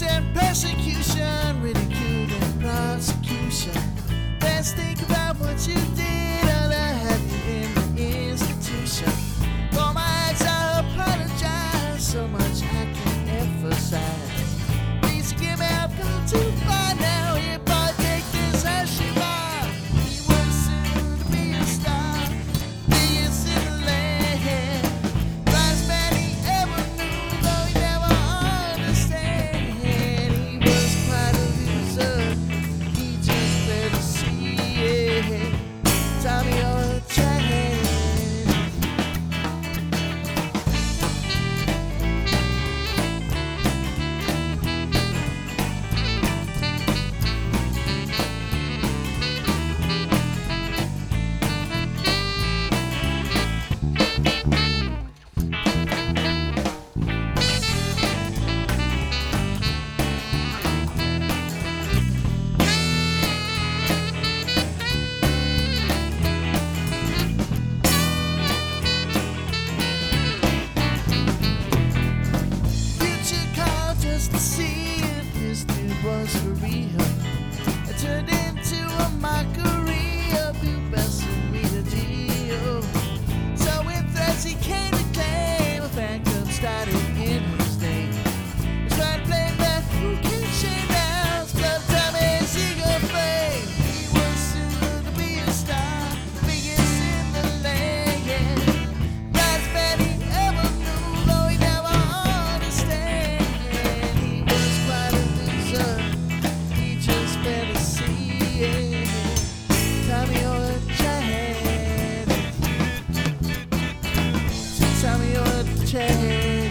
and persecution, ridicule and prosecution. Let's think about what you did or had in the institution. For my acts I apologize, so much I can emphasize. Please give me a call to find out if I take this as you are. He was soon to be a star, biggest in the land. Last man he ever knew, though he never understand. He was quite a loser, he just better see it. Tommy or Chad. To see if this dude was for real. It turned into a mockery of who best me the deal. So with threats he came to claim a phantom started in his name. He's trying to play back who can shame now. Club Tommy's ego fame. He was soon to be a star, biggest in the land. Last man he ever knew, though he never understand. He just better see it. Tommy or Chad. Tommy or Chad.